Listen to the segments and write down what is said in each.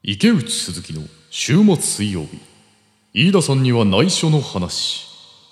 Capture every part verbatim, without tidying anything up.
池内鈴木の週末水曜日、飯田さんには内緒の話。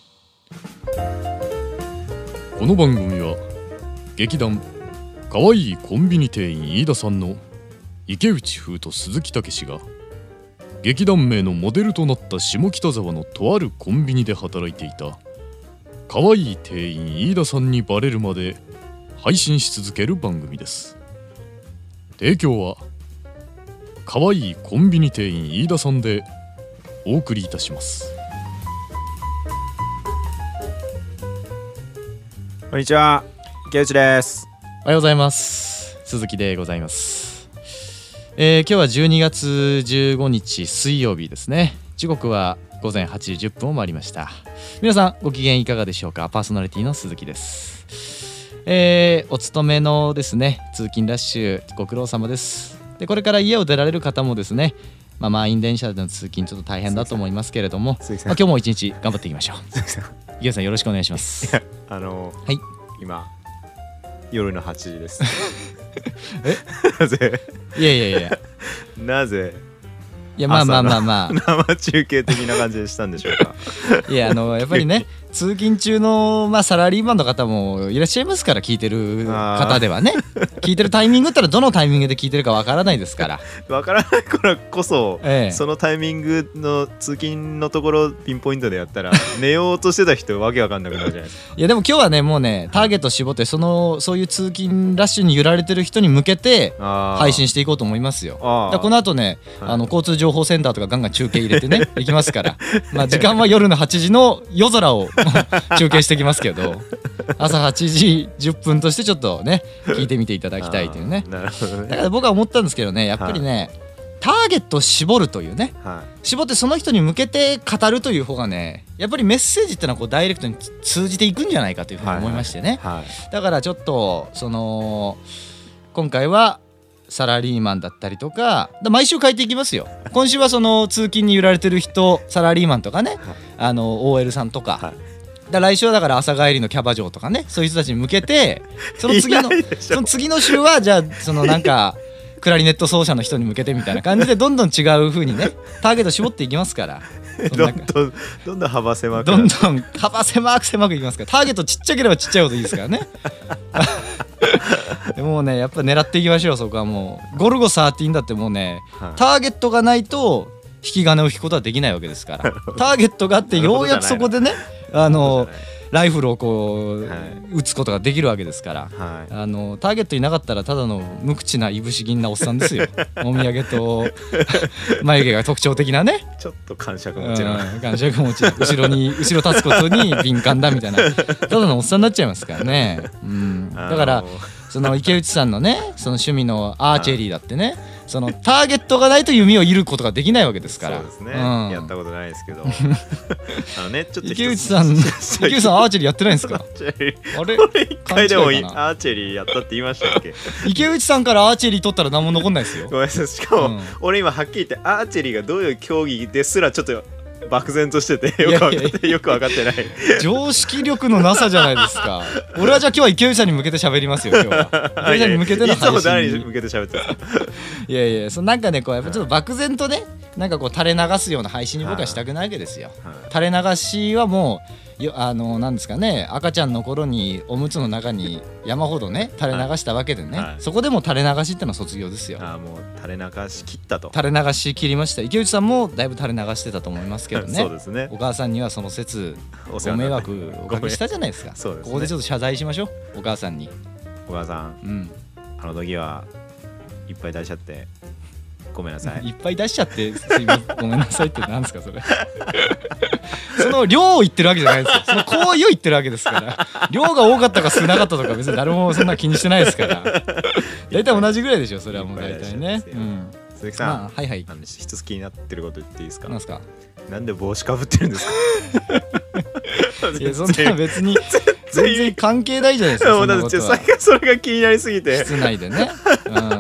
この番組は劇団かわいいコンビニ店員飯田さんの池内風と鈴木武が劇団名のモデルとなった下北沢のとあるコンビニで働いていたかわいい店員飯田さんにバレるまで配信し続ける番組です。提供はかわいいコンビニ店員飯田さんでお送りいたします。 こんにちは、池内です。 おはようございます。鈴木でございます。えー、今日はじゅうにがつじゅうごにち水曜日ですね。時刻はごぜんはちじじゅっぷんを回りました。皆さんご機嫌いかがでしょうか。パーソナリティの鈴木です。えー、お勤めのですね通勤ラッシュご苦労様です。でこれから家を出られる方もですね、まあ、満員電車での通勤ちょっと大変だと思いますけれども、まあ、今日も一日頑張っていきましょう。池内さんよろしくお願いします。 いやあのー、 はい、 今夜のはちじです。 えなぜいやいやいやなぜいやまあまあまあまあ生中継的な感じでしたんでしょうか。 いやあのやっぱりね通勤中の、まあ、サラリーマンの方もいらっしゃいますから、聞いてる方ではね聞いてるタイミングったらどのタイミングで聞いてるかわからないですから。 わからないからこそ、 ええ、 そのタイミングの通勤のところピンポイントでやったら寝ようとしてた人わけわかんなくなるじゃないですか。 いやでも今日はねもうねターゲット絞ってそのそういう通勤ラッシュに揺られてる人に向けて配信していこうと思いますよ。だからこの後ね、はい、あの交通情報センターとかガンガン中継入れてねいきますから、まあ、時間は夜のはちじの夜空を中継してきますけど、朝はちじじゅっぷんとしてちょっとね聞いてみていただきたいというね。 なるほどね。 だから僕は思ったんですけどね、やっぱりね、はい、ターゲットを絞るというね、はい、絞ってその人に向けて語るという方がねやっぱりメッセージってのはこうダイレクトに通じていくんじゃないかというふうに思いましてね、はいはいはい、だからちょっとその今回はサラリーマンだったりとか毎週変えていきますよ。今週はその通勤に揺られてる人サラリーマンとかね、はい、あの オーエル さんとか、はい、だ来週はだから朝帰りのキャバ嬢とかね、そういう人たちに向けてその次のその次の週はじゃあそのなんかクラリネット奏者の人に向けてみたいな感じでどんどん違う風にねターゲット絞っていきますから。 どんどんどんどん幅狭くどんどん幅狭く狭くいきますから、ターゲットちっちゃければちっちゃいほどいいですからね。もうねやっぱ狙っていきましょう。そこはもうゴルゴじゅうさんだってもうね、はい、ターゲットがないと引き金を引くことはできないわけですから、ターゲットがあってようやくそこでねあのライフルをこう、はい、撃つことができるわけですから、はい、あのターゲットいなかったらただの無口ないぶし銀なおっさんですよ。お土産と眉毛が特徴的なね、 ちょっと感触持ちの、 うん、感触持ち後ろに後ろ立つことに敏感だみたいなただのおっさんになっちゃいますからね、うん、だからその池内さんのねその趣味のアーチェリーだってね、そのターゲットがないと弓を射ることができないわけですから。 そうですね、うん、やったことないですけどあのねちょっと池内さん池内さんアーチェリーやってないんですか。 あれ俺一回でもアーチェリーやったって言いましたっけ。 池内さんからアーチェリー取ったら何も残んないですよ。 ごめんなさい。しかも、うん、俺今はっきり言ってアーチェリーがどういう競技ですらちょっと漠然としててよく分かってよく分かってない。 常識力のなさじゃないですか。俺はじゃあ今日は池内さんに向けて喋りますよ。今日は池内さんに向けての配信。いつも誰に向けて喋ってるんですか。 いやいや、そのなんかねこうやっぱちょっと漠然とねなんかこう垂れ流すような配信に僕はしたくないわけですよ。垂れ流しはもうよあのなんですかね、赤ちゃんの頃におむつの中に山ほどね垂れ流したわけでね、はいはい、そこでも垂れ流しってのは卒業ですよ。 あもう垂れ流し切ったと。 垂れ流し切りました。池内さんもだいぶ垂れ流してたと思いますけどね。 そうですね。 お母さんにはその説ご迷惑おかけしたじゃないですか。 そうですね、 ここでちょっと謝罪しましょうお母さんに。 お母さん、うん、あの時はいっぱい出しちゃってごめんなさい。 いっぱい出しちゃってすいませんごめんなさいってなんですかそれ。その量を言ってるわけじゃないですよ。その行為を言ってるわけですから。量が多かったか少なかったとか別に誰もそんな気にしてないですから。大体同じぐらいでしょそれはもう大体ね。うん、 鈴木さん、 まあ、はいはい。 あの一つ気になってること言っていいですか。 なんですか。 なんで帽子かぶってるんですか。 いやそんな別に全然関係ないじゃないですか。そんなことはそれが気になりすぎて室内でね、うん、い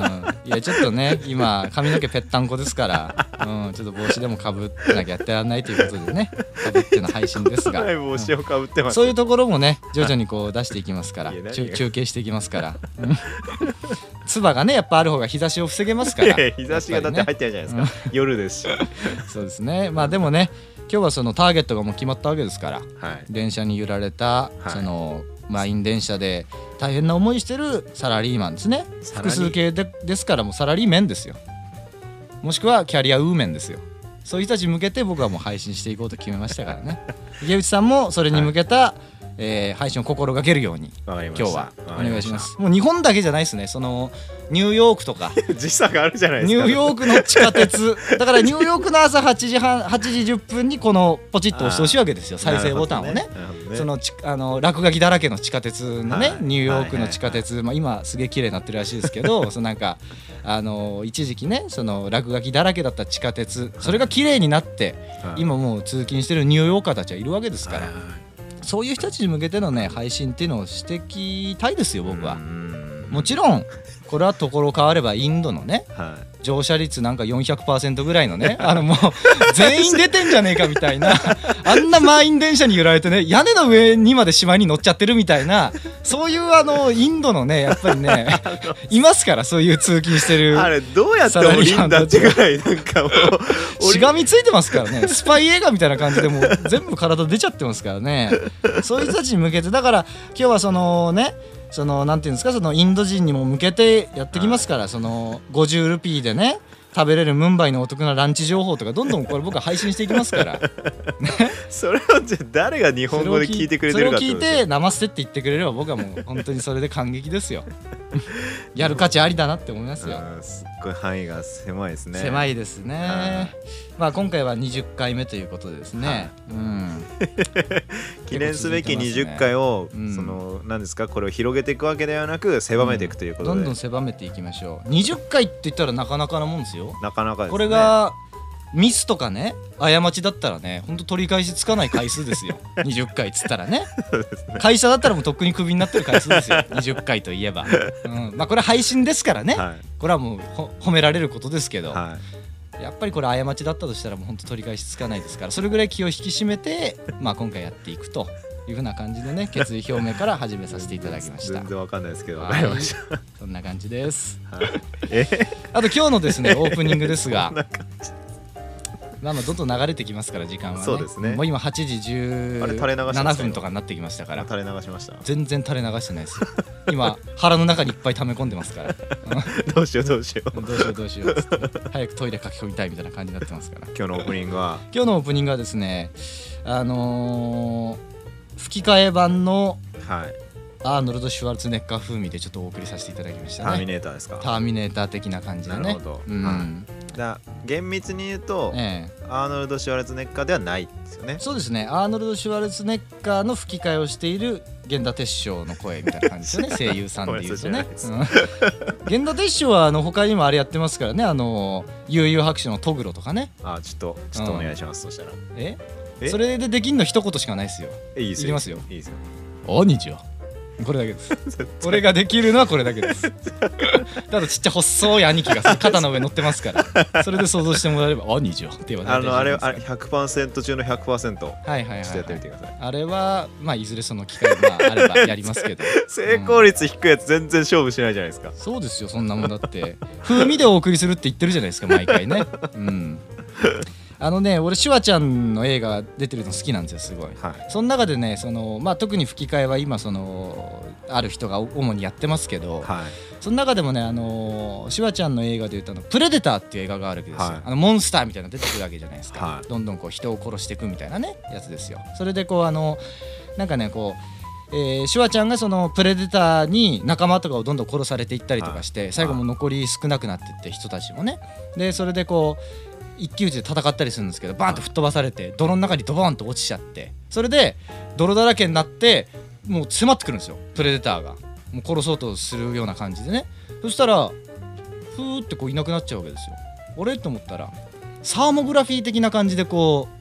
いやちょっとね今髪の毛ぺったんこですから、うん、ちょっと帽子でもかぶってなきゃやってらんないということでねかぶっての配信ですが帽子をかぶってます、 うん、そういうところもね徐々にこう出していきますからいや中中継していきますからつばがねやっぱある方が日差しを防げますからいや日差しがだって入ってないじゃないですか、ね、夜ですしそうですね。まあでもね今日はそのターゲットがもう決まったわけですから、 はい、 電車に揺られた、はい、その満員電車で大変な思いしてるサラリーマンですね。複数形でですからもうサラリーメンですよ。もしくはキャリアウーメンですよ。そういう人たちに向けて僕はもう配信していこうと決めましたからね。池内さんもそれに向けた、はいえー、配信を心がけるように今日はお願いします。もう日本だけじゃないですね。そのニューヨークとか時差があるじゃないですか。 ニューヨークの地下鉄だからニューヨークの朝はちじはんはちじじゅっぷんにこのポチッと押してほしいわけですよ。再生ボタンを ね, ね, ねそのちあの落書きだらけの地下鉄のね、はい、ニューヨークの地下鉄、はいはいはいまあ、今すげえ綺麗になってるらしいですけどそのなんかあの一時期ねその落書きだらけだった地下鉄それが綺麗になって、はい、今もう通勤してるニューヨーカーたちはいるわけですから、はいそういう人たちに向けてのね配信っていうのをしていきたいですよ僕は。もちろんこれはところ変わればインドのね、はい、乗車率なんか よんひゃくパーセント ぐらいのねあのもう全員出てんじゃねえかみたいなあんな満員電車に揺られてね屋根の上にまでしまいに乗っちゃってるみたいなそういうあのインドのねやっぱりねいますからそういう通勤してるあれどうやって降りんだってぐらいなんかもうしがみついてますからねスパイ映画みたいな感じでもう全部体出ちゃってますからねそういう人たちに向けてだから今日はそのねそのなんていうんですかそのインド人にも向けてやってきますから、はい、そのごじゅうルピーでね食べれるムンバイのお得なランチ情報とかどんどんこれ僕は配信していきますからそれをじゃあ誰が日本語で聞いてくれてるかってことですよ。 それを聞いてナマステって言ってくれれば僕はもう本当にそれで感激ですよやる価値ありだなって思いますよ。 すっごい範囲が狭いですね。 狭いですね。まあ今回はにじゅっかいめということでですね、うん、 記念すべきにじゅっかいを、うん、その何ですかこれを広げていくわけではなく狭めていくということで、 うん、どんどん狭めていきましょう。にじゅっかいって言ったらなかなかなもんですよ。 なかなかですね。 これがミスとかね過ちだったらねほんと取り返しつかない回数ですよにじゅっかいっつったら ね, ね会社だったらもうとっくにクビになってる回数ですよにじゅっかいといえば、うんまあ、これは配信ですからね、はい、これはもう褒められることですけど、はい、やっぱりこれ過ちだったとしたらもうほんと取り返しつかないですからそれぐらい気を引き締めて、まあ、今回やっていくというふうな感じでね決意表明から始めさせていただきました。 全然わかんないですけどわかりましたそんな感じです、 はいえあと今日のですねオープニングですがまあまあどんどん流れてきますから時間はね。 そうですね。 もう今はちじじゅうななふんとかになってきましたから。 垂れ流しました。 全然垂れ流してないですよ。今腹の中にいっぱい溜め込んでますから。 どうしようどうしよう。 どうしようどうしようっつって、早くトイレ書き込みたいみたいな感じになってますから。 今日のオープニングは今日のオープニングはですね、あのー、吹き替え版の、はい、アーノルド・シュワルツェネッカー風味でちょっとお送りさせていただきましたね。 ターミネーターですか。 ターミネーター的な感じでね。 なるほど。うん。はいだ厳密に言うと、ええ、アーノルド・シュワルツェネッカーではないですよね。 そうですねアーノルド・シュワルツェネッカーの吹き替えをしている源田鉄章の声みたいな感じですよね声優さんでいうとね、うん、源田鉄章はあの他にもあれやってますからねあの悠々白書のトグロとかね。 あちょっとちょっとお願いします、うん、そしたらええそれでできんの一言しかないですよ。 えいいですよ。 いきますよ。 いいですよ。 あにちはこれだけです俺ができるのはこれだけですただちっちゃ細い兄貴が肩の上乗ってますからそれで想像してもらえれば兄貴はって言われあのあれあれ ひゃくパーセント 中の ひゃくパーセントはいはいはい、はい、 ちょっとやってみてください。 あれはまあいずれその機会があればやりますけど成功率低いやつ全然勝負しないじゃないですか、 うん、そうですよそんなもんだって風味でお送りするって言ってるじゃないですか毎回ねうんあのね俺シュワちゃんの映画出てるの好きなんですよすごい、はい、その中でねその、まあ、特に吹き替えは今そのある人が主にやってますけど、はい、その中でもねあのシュワちゃんの映画でいうとプレデターっていう映画があるわけですよ、はい、あのモンスターみたいなの出てくるわけじゃないですか、はい、どんどんこう人を殺していくみたいなねやつですよ。それでこうあのなんかねこうえー、シュワちゃんがそのプレデターに仲間とかをどんどん殺されていったりとかして、はい、最後も残り少なくなっていって人たちもねでそれでこう一騎打ちで戦ったりするんですけどバーンと吹っ飛ばされて泥の中にドボーンと落ちちゃってそれで泥だらけになってもう迫ってくるんですよプレデターがもう殺そうとするような感じでね。そしたらふーってこういなくなっちゃうわけですよ。あれと思ったらサーモグラフィー的な感じでこう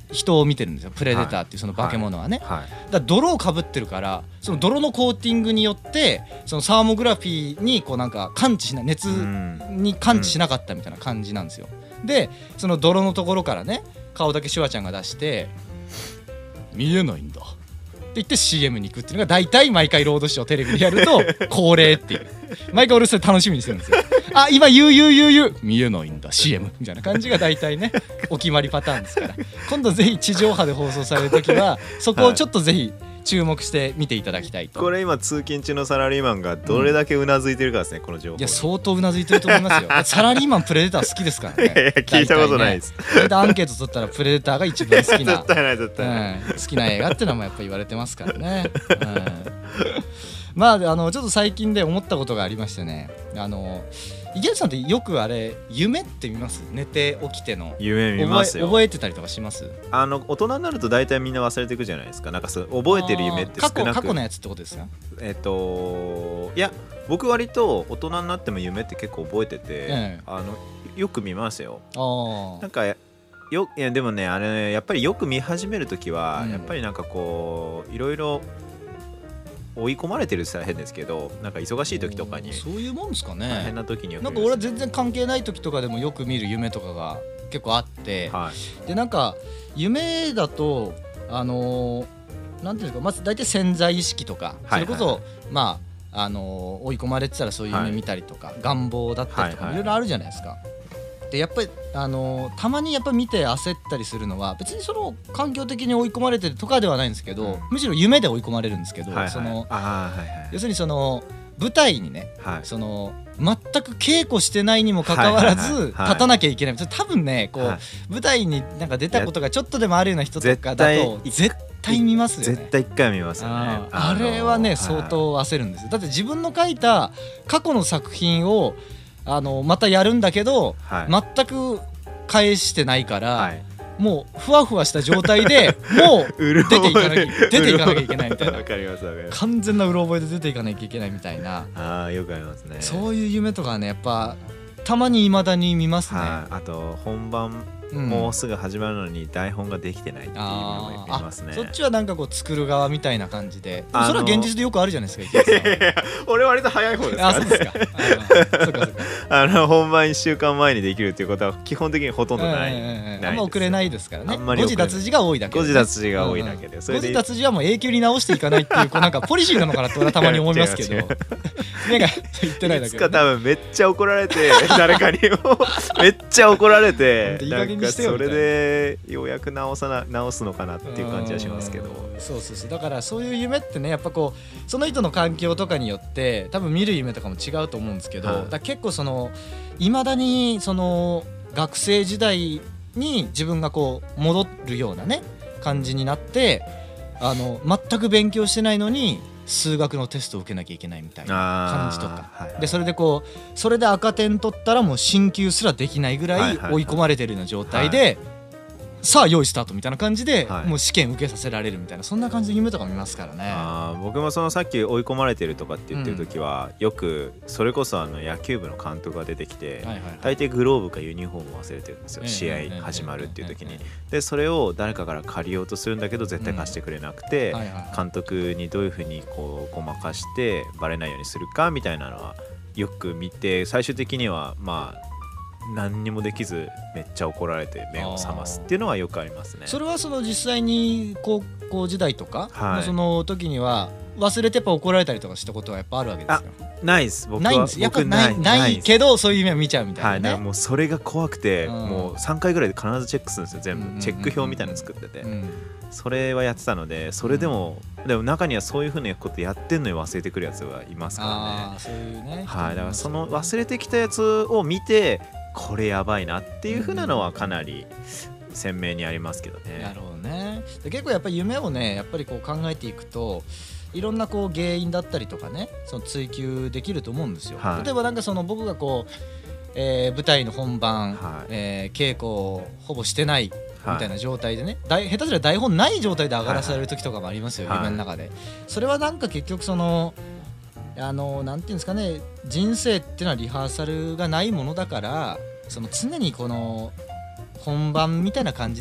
人を見てるんですよ、プレデターっていうその化け物はね、 はいはい、 だから泥をかぶってるから、その泥のコーティングによってそのサーモグラフィーにこうなんか感知しない、熱に感知しなかったみたいな感じなんですよ。でその泥のところからね顔だけシュワちゃんが出して見えないんだって言って シーエム に行くっていうのが大体毎回ロードショーテレビでやると恒例っていう毎回俺それ楽しみにしてるんですよ。あ今言う言う言う言う見えないんだ シーエム みたいな感じが大体ねお決まりパターンですから、今度ぜひ地上波で放送されるときはそこをちょっとぜひ注目して見ていただきたいと。 これ今通勤中のサラリーマンがどれだけうなずいてるかですね、うん、この情報。 いや相当うなずいてると思いますよサラリーマンプレデター好きですからね。 いやいや聞いたことないです、 ね、アンケート取ったらプレデターが一番好きな絶対ない絶対ない、 うん、好きな映画ってのもやっぱ言われてますからね、うん、まああのちょっと最近で思ったことがありましてね、あの池内さんってよくあれ夢って見ます？寝て起きての夢見ますよ。 覚え、覚えてたりとかします？ あの大人になると大体みんな忘れていくじゃないですか。なんかそう覚えてる夢って少なく、 過去過去のやつってことですか？ えっといや僕割と大人になっても夢って結構覚えてて、ええ、あのよく見ますよ。あなんかよいやでもねあれやっぱりよく見始めるときは、うん、やっぱりなんかこういろいろ追い込まれてるって言ったら変ですけど、なんか忙しい時とかにそういうもんですかね。 大変な時によく見る。 なんか俺は全然関係ない時とかでもよく見る夢とかが結構あって、はい、でなんか夢だとあのー、なんていうんですか、まず大体潜在意識とか、それこそ、はいはいはい、まああのー、追い込まれてたらそういう夢見たりとか、はい、願望だったりとか、はいはい、いろいろあるじゃないですか。でやっぱり、あのー、たまにやっぱ見て焦ったりするのは別にその環境的に追い込まれてるとかではないんですけど、うん、むしろ夢で追い込まれるんですけど、はいはい、そのあ、はいはい、要するにその舞台にね、はい、その全く稽古してないにもかかわらず立たなきゃいけない、はいはいはい、多分ねこう、はい、舞台になんか出たことがちょっとでもあるような人とかだと絶対見ますよね。 絶対一回見ますよね。 あ, あれはね、はい、相当焦るんですよ。だって自分の書いた過去の作品をあのまたやるんだけど、はい、全く返してないから、はい、もうふわふわした状態でもう出ていかなきゃ出ていかなきゃいけないみたいなわかりますわかります。 完全なうろ覚えで出ていかなきゃいけないみたいな。 あーよくありますね。 そういう夢とかねやっぱたまに未だに見ますね。 はい、あと本番もうすぐ始まるのに台本ができてないっていうのも見ますね。 そっちはなんかこう作る側みたいな感じで、それは現実でよくあるじゃないですか。 いやいや俺割と早い方ですからね。あ、そうですか。あそっかそっかあの本番いっしゅうかんまえにできるっていうことは基本的にほとんどない、えー、ないあんま遅れないですからね。誤字脱字が多いだけで、ね、誤字脱字が多いだけで、誤字脱字はもう永久に直していかないっていうこうなんかポリシーなのかなって俺はたまに思いますけど目が言ってないだけで、ね、いつか多分めっちゃ怒られて誰かにもめっちゃ怒られてなんかそれでようやく直さな直すのかなっていう感じはしますけど。 そうそうそう、だからそういう夢ってねやっぱこうその人の環境とかによって多分見る夢とかも違うと思うんですけど、はい、だ結構そのいまだにその学生時代に自分がこう戻るようなね感じになって、あの全く勉強してないのに数学のテストを受けなきゃいけないみたいな感じとか、はい、でそれでこうそれで赤点取ったらもう進級すらできないぐらい追い込まれてるような状態で、はいはいはい、さあ用意スタートみたいな感じで、はい、もう試験受けさせられるみたいなそんな感じの夢とか見ますからね。 あ僕もそのさっき追い込まれてるとかって言ってる時は、うん、よくそれこそあの野球部の監督が出てきて、はいはいはい、大抵グローブかユニフォームを忘れてるんですよ、えー、試合始まるっていう時に、えーえーえー、でそれを誰かから借りようとするんだけど絶対貸してくれなくて、うんはいはいはい、監督にどういうふうにこうごまかしてバレないようにするかみたいなのはよく見て、最終的にはまあ何にもできずめっちゃ怒られて目を覚ますっていうのはよくありますね。 それはその実際に高校時代とか、はい、その時には忘れてやっぱ怒られたりとかしたことはやっぱあるわけですか？ ないです。僕はないんです。やっぱない、ないけどそういう夢を見ちゃうみたいなね、はい、だからもうそれが怖くて、うん、もうさんかいぐらいで必ずチェックするんですよ全部、うんうんうんうん、チェック表みたいなの作ってて、うん、それはやってたので、それでも、うん、でも中にはそういうふうなことやってんのに忘れてくるやつはいますからね。 あそういうね、 はい、だからその忘れてきたやつを見てこれやばいなっていう風なのはかなり鮮明にありますけどね。 なるほどね。で結構やっぱり夢をねやっぱりこう考えていくといろんなこう原因だったりとかねその追求できると思うんですよ、はい、例えばなんかその僕がこう、えー、舞台の本番、はいえー、稽古をほぼしてないみたいな状態でね、はい、下手すりゃ台本ない状態で上がらされる時とかもありますよ、はいはい、夢の中で。それはなんか結局そのあのなんていうんですかね、人生っていうのはリハーサルがないものだから、その常にこの本番みたいな感じでね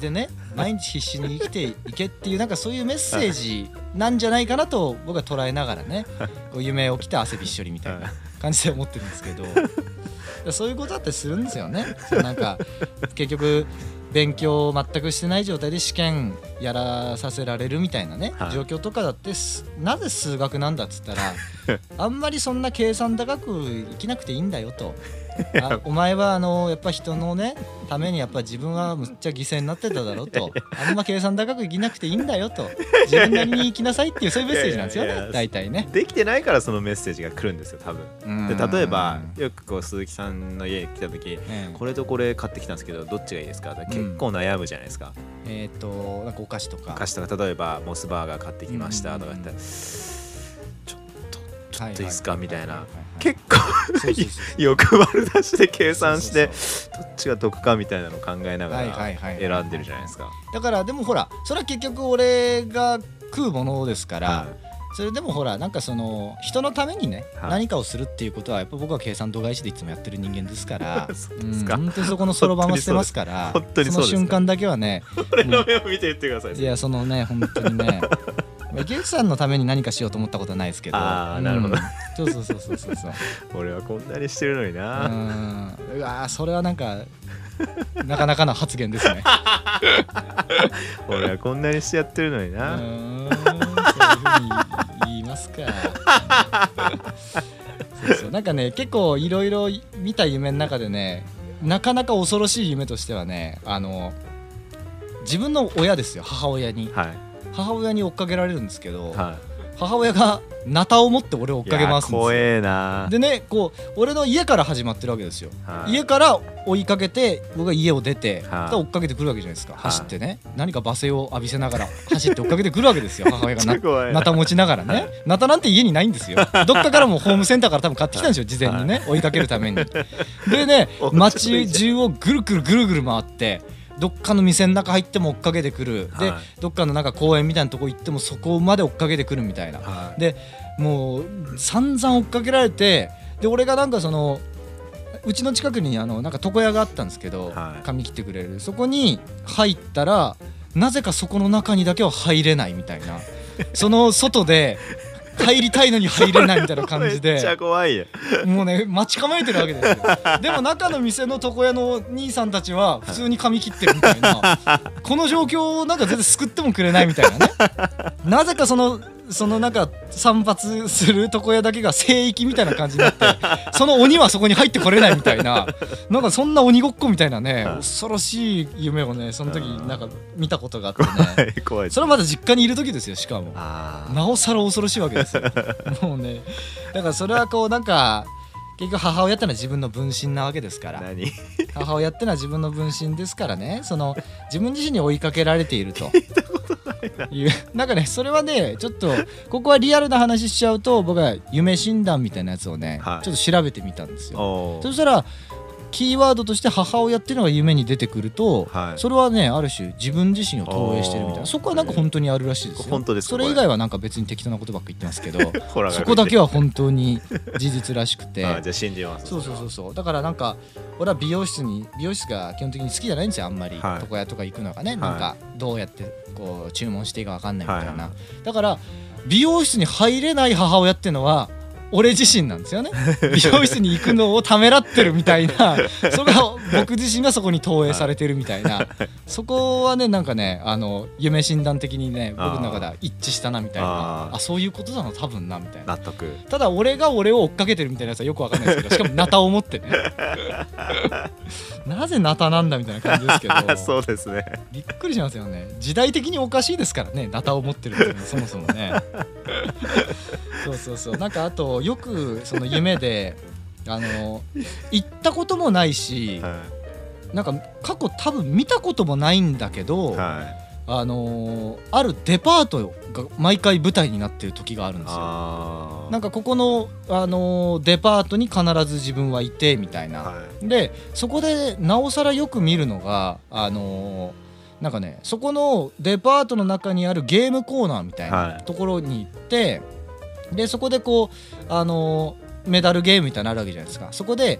毎日必死に生きていけっていうなんかそういうメッセージなんじゃないかなと僕は捉えながらねこう夢起きて汗びっしょりみたいな感じで思ってるんですけどそういうことだってするんですよね。なんか結局勉強を全くしてない状態で試験やらさせられるみたいなね、はい、状況とかだってなぜ数学なんだっつったらあんまりそんな計算高く生きなくていいんだよとあお前はあのやっぱ人のねためにやっぱ自分はむっちゃ犠牲になってただろうとあんま計算高く生きなくていいんだよと自分なりに生きなさいっていうそういうメッセージなんですよね。いやいや大体ねできてないからそのメッセージが来るんですよ多分。で例えばよくこう鈴木さんの家に来た時、うん、これとこれ買ってきたんですけどどっちがいいですかって結構悩むじゃないですか、 うん、えっ、ー、となんかお菓子とかお菓子とか例えばモスバーガー買ってきましたとか言ったら、うん、ちょっとちょっといいですかみたいな結構欲張る出して計算してどっちが得かみたいなのを考えながら選んでるじゃないですか。 だからでもほらそれは結局俺が食うものですから、はい、それでもほらなんかその人のためにね、はい、何かをするっていうことはやっぱ僕は計算度外視でいつもやってる人間ですからそうですか、 うん、本当にそこのそろばんはしてますから本当にそうですその瞬間だけはね俺の目を見て言ってください。 いやそのね本当にね池内さんのために何かしようと思ったことはないですけどああなるほど、うん、 そうそうそうそうそうそう俺はこんなにしてるのになうんうわそれはなんかなかなかな発言ですね俺はこんなにしてやってるのになうーんそういうふうに言いますかそうそうなんかね結構いろいろ見た夢の中でねなかなか恐ろしい夢としてはねあの自分の親ですよ母親に、はい、母親に追っかけられるんですけど、はい、母親がナタを持って俺を追っかけ回すんですよ。 怖えな。 でねこう俺の家から始まってるわけですよ、はい、家から追いかけて僕が家を出て、はい、追っかけてくるわけじゃないですか、はい、走ってね何か罵声を浴びせながら走って追っかけてくるわけですよ母親が な, ナタ持ちながらね、はい、ナタなんて家にないんですよどっかからもホームセンターから多分買ってきたんですよ事前にね、はい、追いかけるためにでね街中をぐるぐるぐるぐる回ってどっかの店の中入っても追っかけてくる、はい、でどっかのなんか公園みたいなとこ行ってもそこまで追っかけてくるみたいな、はい、でもう散々追っかけられてで俺がなんかそのうちの近くにあのなんか床屋があったんですけど、はい、髪切ってくれるそこに入ったらなぜかそこの中にだけは入れないみたいなその外で入りたいのに入れないみたいな感じでめっちゃ怖いよもうね待ち構えてるわけですよでも中の店の床屋の兄さんたちは普通に髪切ってるみたいなこの状況をなんか全然救ってもくれないみたいなねなぜかそのそのなんか散髪する床屋だけが聖域みたいな感じになってその鬼はそこに入ってこれないみたいななんかそんな鬼ごっこみたいなね恐ろしい夢をねその時なんか見たことがあってね怖いそれはまだ実家にいる時ですよしかもなおさら恐ろしいわけですよもうねだからそれはこうなんか結局母親ってのは自分の分身なわけですから何母親ってのは自分の分身ですからねその自分自身に追いかけられているというなんかねそれはねちょっとここはリアルな話しちゃうと僕は夢診断みたいなやつをね、はい、ちょっと調べてみたんですよ。そしたらキーワードとして母親っていうのが夢に出てくると、はい、それはねある種自分自身を投影してるみたいなそこはなんか本当にあるらしいですよ。 本当ですか。 それ以外はなんか別に適当なことばっか言ってますけどそこだけは本当に事実らしくてあじゃあ信じます。 そうそうそうそうだからなんか俺は美容室に美容室が基本的に好きじゃないんですよあんまり、はい、床屋とか行くのがね、はい、なんかどうやってこう注文していいか分かんないみたいな、はいはい、だから美容室に入れない母親っていうのは俺自身なんですよね美容室に行くのをためらってるみたいなそれが僕自身がそこに投影されてるみたいなそこはねなんかねあの夢診断的にね僕の中では一致したなみたいな あ, あそういうことだな多分なみたいな納得。 ただ俺が俺を追っかけてるみたいなやつはよくわかんないですけどしかもナタを持ってねなぜナタなんだみたいな感じですけどそうですねびっくりしますよね時代的におかしいですからねナタを持ってるっていうのはそもそもねそうそうそうなんかあとよくその夢であの行ったこともないし、はい、なんか過去多分見たこともないんだけど、はい、あのあるデパートが毎回舞台になってる時があるんですよ。なんかここの、あのデパートに必ず自分はいてみたいな、はい、でそこでなおさらよく見るのがあのなんかねそこのデパートの中にあるゲームコーナーみたいなところに行って、はいでそこでこう、あのー、メダルゲームみたいなのあるわけじゃないですか。そこで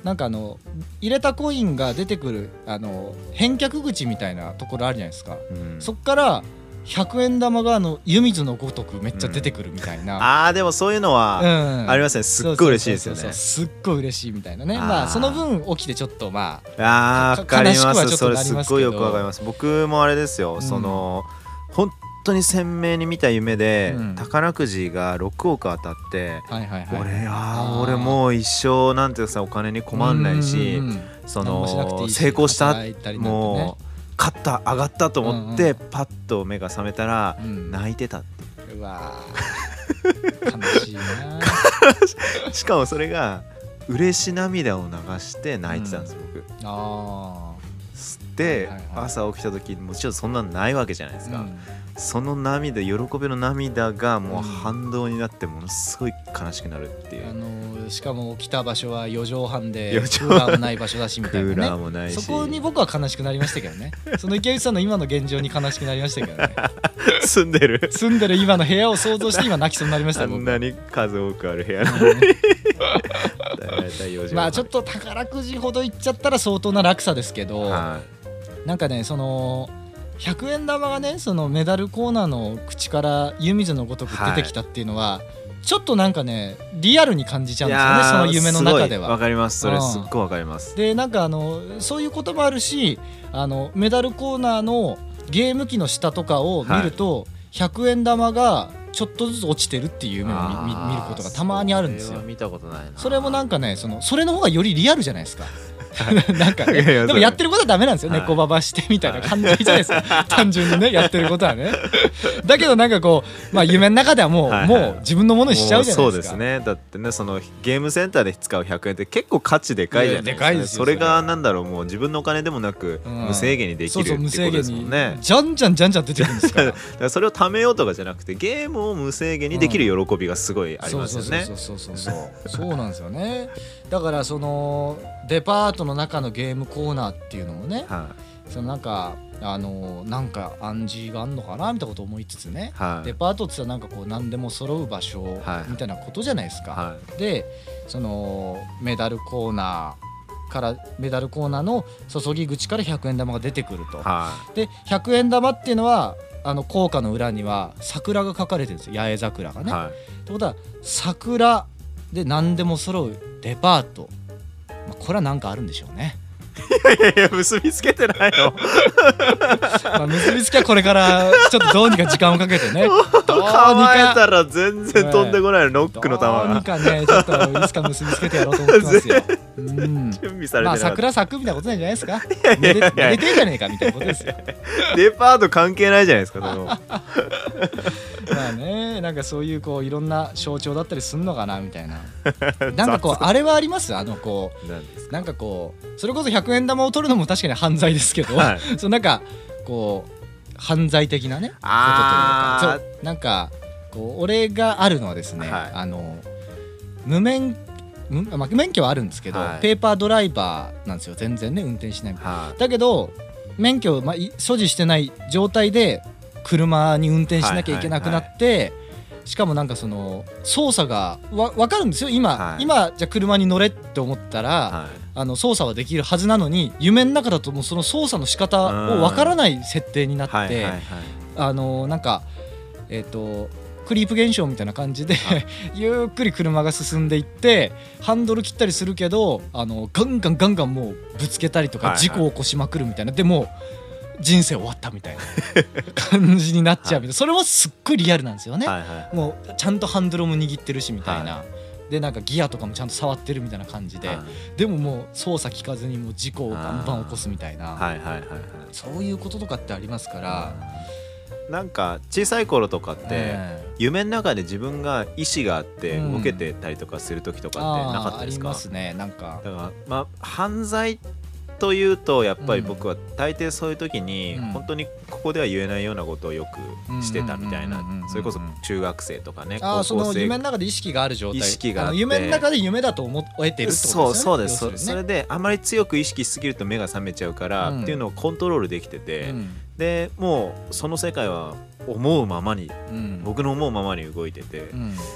なんかあの入れたコインが出てくるあの返却口みたいなところあるじゃないですか、うん、そっからひゃくえん玉があの湯水のごとくめっちゃ出てくるみたいな、 うん、あーでもそういうのはありますね、うん、すっごい嬉しいですよね。 そうそうそうそう、すっごい嬉しいみたいなね。あまあその分起きてちょっとまああか悲しくはちょっとなりますけど、それすっごいよくわかります。僕もあれですよ、うん、その本当に鮮明に見た夢で、うん、宝くじがろくおく当たって、はいはいはい、俺あ俺もう一生なんていうかさお金に困んないし、うんうんうん、その成功した、もう勝った上がったと思って、うんうん、パッと目が覚めたら、うん、泣いてたって。 うわ悲しいなしかもそれが嬉し涙を流して泣いてたんです、うん、僕。あで、はいはいはい、朝起きた時もちろんそんなのないわけじゃないですか、うん、その涙喜びの涙がもう反動になってものすごい悲しくなるっていう、 あのー、しかも起きた場所はよじょうはんでクーラーもない場所だしみたいなねクーラーもないし、 そこに僕は悲しくなりましたけどねその池内さんの今の現状に悲しくなりましたけどね住んでる住んでる今の部屋を想像して今泣きそうになりましたよ。 あんなに数多くある部屋なのにまあちょっと宝くじほどいっちゃったら相当な落差ですけど、はい、なんかねそのひゃくえん玉がねそのメダルコーナーの口から湯水のごとく出てきたっていうのは、はい、ちょっとなんかねリアルに感じちゃうんですよね、その夢の中では。 わかります、それすっごいわかります、 うん、でなんかあのそういうこともあるし、あのメダルコーナーのゲーム機の下とかを見ると、はい、ひゃくえん玉がちょっとずつ落ちてるっていう夢を 見, 見ることがたまにあるんですよ。 それは見たことないな。 それもなんかねそのそれの方がよりリアルじゃないですかなんか、ね、でもやってることはダメなんですよ、はい、猫ばばしてみたいな感じじゃないですか、はい、単純にねやってることはねだけどなんかこう、まあ、夢の中ではもう、はいはい、もう自分のものにしちゃうじゃないですか。 そうですね。だってねそのゲームセンターで使うひゃくえんって結構価値でかいじゃないですか。でかいですよ。それがなんだろう、もう自分のお金でもなく、うん、無制限にできるってことですもんね。そうそう無制限にじゃんじゃんじゃんじゃん出てくるんですからだからそれを貯めようとかじゃなくてゲームを無制限にできる喜びがすごいありますよね。 そうそうそうそうそうそうなんですよね。だからそのデパートの中のゲームコーナーっていうのもね、はい、そのなんかあのなんか暗示があんのかなみたいなことを思いつつね、はい、デパートって言ったらなんかこう何でも揃う場所みたいなことじゃないですか、はい、でそのメダルコーナーからメダルコーナーの注ぎ口からひゃくえん玉が出てくると、はい、でひゃくえん玉っていうのはあの硬貨の裏には桜が描かれてるんですよ、八重桜がね、はい、ってことは桜で何でも揃うデパート、まあ、これは何かあるんでしょうね。 いやいや結びつけてないよまあ結びつきはこれからちょっとどうにか時間をかけてねどうにか考えたら全然飛んでこないの、ノックの球がどうにかねちょっといつか結びつけてやろうと思ってますようん、準備されてる。まあ桜咲くみたいなことなんじゃないですか。めでてえじゃねえかみたいなことですよデパート関係ないじゃないですかそのまあね、なんかそういうこういろんな象徴だったりすんのかなみたいななんかこうあれはあります。あのこうなんかこうそれこそひゃくえん玉を取るのも確かに犯罪ですけど、はい、そうなんかこう犯罪的なねことというか、そうなんかこう俺があるのはですね、はい、あの無免まあ、免許はあるんですけど、はい、ペーパードライバーなんですよ全然ね運転しない、はい、だけど免許を、まあ、所持してない状態で車に運転しなきゃいけなくなって、はいはいはい、しかもなんかその操作がわ分かるんですよ今、はい、今じゃ車に乗れって思ったら、はい、あの操作はできるはずなのに夢の中だともうその操作の仕方を分からない設定になって、はいはいはい、あのなんかえっとクリープ現象みたいな感じでゆっくり車が進んでいってハンドル切ったりするけどあのガンガンガンガンもうぶつけたりとか事故を起こしまくるみたいな、はいはい、でも人生終わったみたいな感じになっちゃうみたいな、はい、それもすっごいリアルなんですよね、はいはい、もうちゃんとハンドルも握ってるしみたいな、はい、でなんかギアとかもちゃんと触ってるみたいな感じで、はい、でももう操作聞かずにもう事故をバンバン起こすみたいな、はいはいはいはい、そういうこととかってありますから、 なんか小さい頃とかって、えー、夢の中で自分が意志があって動けてたりとかする時とかってなかったですか？ あ、ありますね。なんかだから、まあ、犯罪というとやっぱり僕は大抵そういう時に本当にここでは言えないようなことをよくしてたみたいな、それこそ中学生とかね、 あ、高校生、その夢の中で意識がある状態、意識があって、夢の中で夢だと思えてるってことですよね。 そうそうです。それであまり強く意識しすぎると目が覚めちゃうから、うん、っていうのをコントロールできてて、うん、でもうその世界は思うままに、うん、僕の思うままに動いてて、うん、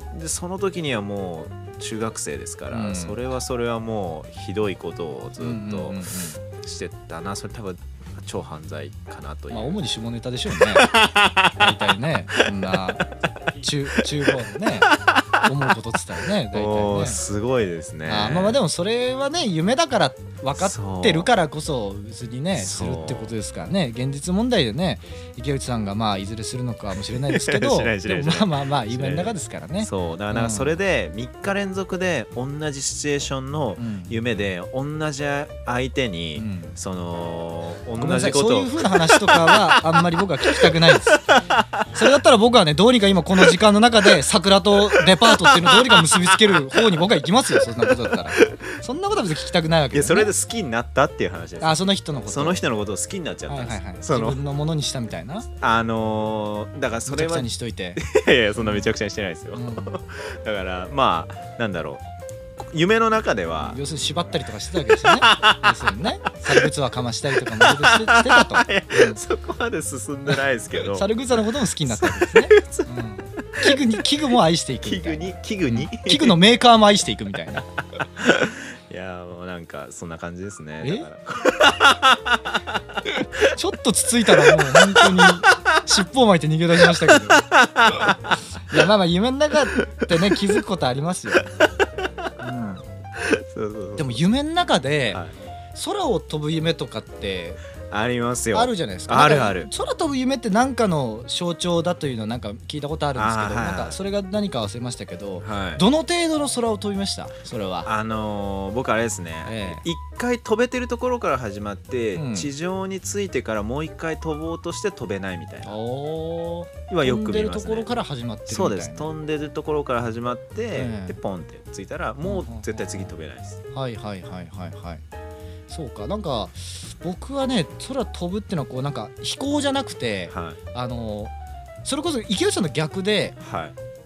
でその時にはもう中学生ですから、うん、それはそれはもうひどいことをずっとしてたな。それ多分超犯罪かなという、 まあ、主に下ネタでしょうね大体ね、そんな中中高のね思うことっつったらね、大体ねすごいですね。 あ、まあまあでもそれはね夢だから分かってるからこそ別にねするってことですからね。現実問題でね池内さんがまあいずれするのかもしれないですけどでもまあまあまあ夢の中ですからね。 そうだからなんかそれでみっか連続で同じシチュエーションの夢で同じ相手にその同じことを、 そういう風な話とかはあんまり僕は聞きたくないですそれだったら僕はねどうにか今この時間の中で桜とデパートっていうのをどうにか結びつける方に僕は行きますよ。そんなことだったらそんなことは別に聞きたくないわけです、ね、 いやそれで好きになったっていう話です。 あ、その人のことその人のことを好きになっちゃったんです、はいはいはい、 自分のものにしたみたいな。 あのー、だからそれはめちゃくちゃにしといていやいやそんなめちゃくちゃにしてないですよ、うん、だからまあなんだろう夢の中では要するに縛ったりとかしてたわけですよね要するにね猿グツはかましたりとかもしてしてたと、 うん、そこまで進んでないですけど猿グツのことも好きになったわけですね、うん、器具に器具も愛していくみたいな、 器具に器具に器具のメーカーも愛していくみたいな。 いやもうなんかそんな感じですね。 えだからちょっとつついたらもう本当に尻尾を巻いて逃げ出しましたけどいやまあまあ夢の中ってね気づくことありますよ、うん、そうそうそう。でも夢の中で空を飛ぶ夢とかってありますよ。 あるじゃないですか。 あるある。 空飛ぶ夢って何かの象徴だというのはなんか聞いたことあるんですけど、はいはい、なんかそれが何か忘れましたけど、はい、どの程度の空を飛びました？それはあのー、僕あれですね、ええ、一回飛べてるところから始まって、うん、地上に着いてからもう一回飛ぼうとして飛べないみたいな。 おー、 よく見ますね。 飛んでるところから始まってるみたいな。 そうです。飛んでるところから始まって、ええ、でポンって着いたらもう絶対次飛べないです、 うん、はいはいはいはいはい。そうか、なんか僕はね空飛ぶっていうのはこうなんか飛行じゃなくて、はい、あのそれこそ池内さんの逆で、はい、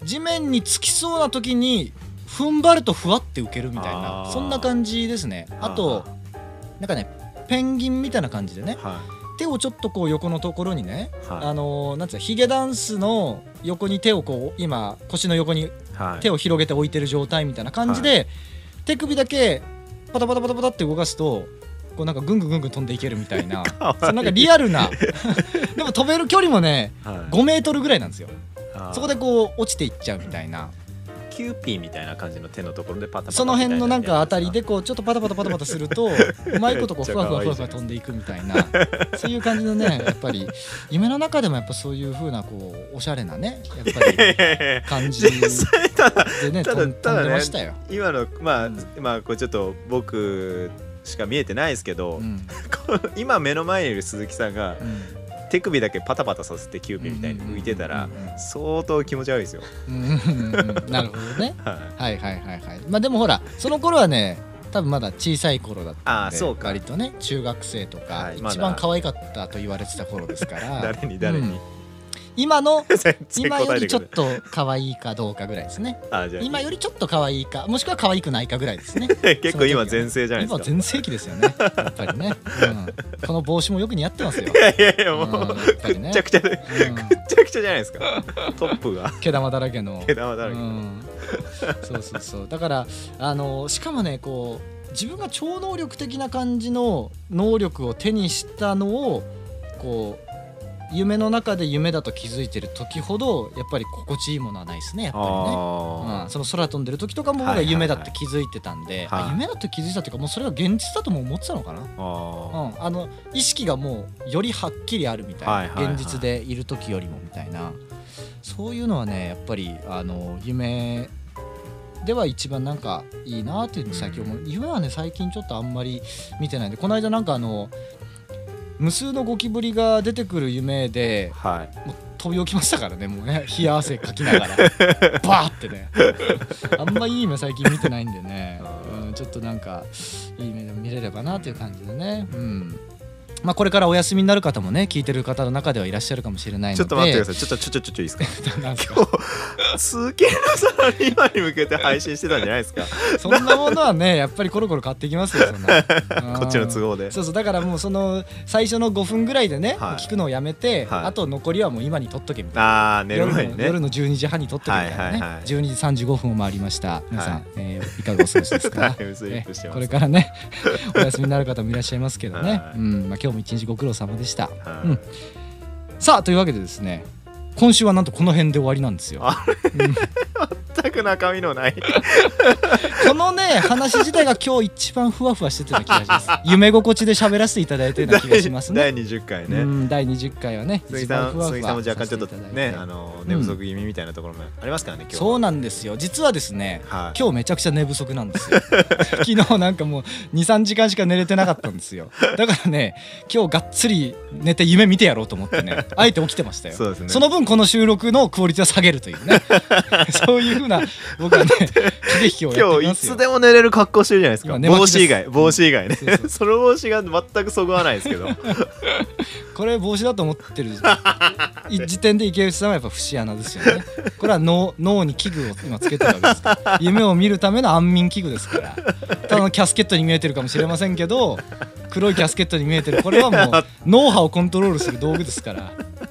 地面につきそうな時に踏ん張るとふわって浮けるみたいな、そんな感じですね。あとなんかねペンギンみたいな感じでね、はい、手をちょっとこう横のところにね、はい、あのなんつうのヒゲダンスの横に手をこう今腰の横に手を広げて置いてる状態みたいな感じで、はい、手首だけパタパタパタパタって動かすとこうなんかぐんぐんぐんぐん飛んでいけるみたいなそのなんかリアルなでも飛べる距離もね、はい、ごメートルぐらいなんですよ。そこでこう落ちていっちゃうみたいな、 キューピーみたいな感じの手のところでパタパタその辺のなんかあたりでこうちょっとパタパタパタパタするとうまいことこうふわふわふわふわ飛んでいくみたいなそういう感じのねやっぱり夢の中でもやっぱそういう風なこうおしゃれなねやっぱり感じでね飛んでましたよ。 今のまあ、うん、まあこれちょっと僕しか見えてないですけど、うん、今目の前にいる鈴木さんが、うん手首だけパタパタさせてキューピーみたいに浮いてたら相当気持ち悪いですよ。 なるほどね、はい、はいはいはいはい。まあでもほらその頃はね多分まだ小さい頃だったんで、そうか割とね中学生とか、はい、一番可愛かったと言われてた頃ですから誰に誰に、うん、 今の今よりちょっと可愛いかどうかぐらいですね。あじゃあ今よりちょっと可愛いかもしくは可愛くないかぐらいですね結構今全盛じゃないですか。 今全盛期ですよねやっぱりね、うん、この帽子もよく似合ってますよ。 いやいやいやもう、うん、やっぱりね、くっちゃくちゃ、うん、くっちゃくちゃじゃないですかトップが毛玉だらけの毛玉だらけの、うん、 そうそうそうだからあのしかもねこう自分が超能力的な感じの能力を手にしたのをこう夢の中で夢だと気づいてる時ほどやっぱり心地いいものはないですねやっぱりね、うん、その空飛んでる時とかも僕は夢だって気づいてたんで、はいはいはい、あ夢だって気づいたというかもうそれが現実だとも思ってたのかな。あ、うん、あの意識がもうよりはっきりあるみたいな、はいはいはい、現実でいる時よりもみたいなそういうのはねやっぱりあの夢では一番なんかいいなっていう最近思う、うん、夢はね最近ちょっとあんまり見てないんでこの間なんかあの無数のゴキブリが出てくる夢で、はい、もう飛び起きましたからねもうね冷や汗かきながらバーってねあんまいい夢最近見てないんでね、うん、ちょっとなんかいい夢でも見れればなっていう感じでね、うん、 まあこれからお休みになる方もね聞いてる方の中ではいらっしゃるかもしれないので、 ちょっと待ってください。ちょっとちょちょちょちょいいですか。今日通勤のサラリーマンに向けて配信してたんじゃないですか。 そんなものはねやっぱりコロコロ買ってきますよそんなこっちの都合で。 そうそう、だからもうその最初のごふんぐらいでね、はい、聞くのをやめて、はい、あと残りはもう今に撮っとけみたいな。 あ、寝る前にね、 夜のじゅうにじはんに撮っとけみたいなね、はいはいはい、じゅうにじさんじゅうごふんを回りました。皆さん、はい、えー、いかがお過ごしですか。えこれからねお休みになる方もいらっしゃいますけどね、はい、うん、まあ、今日も一日ご苦労様でした、はい、うん、さあというわけでですね、今週はなんとこの辺で終わりなんですよ。 全く中身のないこのね話自体が今日一番ふわふわしてたような気がします。夢心地で喋らせていただいてるような気がしますね。 だいにじゅっかいね、うん、 だいにじゅっかいはね鈴木さん、鈴木さんも若干ちょっとね、あの寝不足気味みたいなところもありますからね、うん、今日。そうなんですよ、実はですね、はい、今日めちゃくちゃ寝不足なんですよ。昨日なんかもうにさんじかんしか寝れてなかったんですよ。だからね今日がっつり寝て夢見てやろうと思ってねあえて起きてましたよ。 そうですね、その分この収録のクオリティは下げるというねそういう風な僕はね駆け引きをやってきますよ。 今日いつでも寝れる格好してるじゃないですか。帽子以外帽子以外ね、うん、そうそうその帽子が全くそぐわないですけどこれ帽子だと思ってる時点で池内さんはやっぱ節穴ですよね。これは 脳, 脳に器具を今つけてるわけですから、夢を見るための安眠器具ですから。ただのキャスケットに見えてるかもしれませんけど、黒いキャスケットに見えてるこれはもう脳波をコントロールする道具ですから。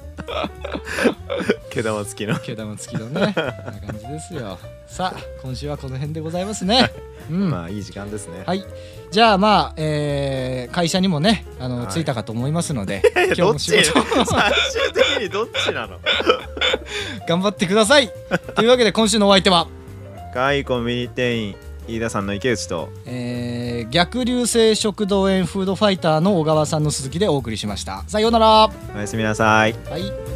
毛玉付きの毛玉付きのねこんな感じですよ。さあ今週はこの辺でございますね。 うん、まあいい時間ですね。 はい、じゃあまあ、えー、会社にもねあの、はい、着いたかと思いますので今日も仕事最終的にどっちなの頑張ってください。というわけで今週のお相手はかわいいコンビニ店員飯田さんの池内と、 えー、逆流性食道炎フードファイターの小川さんの鈴木でお送りしました。さようなら。 おやすみなさい。 はい。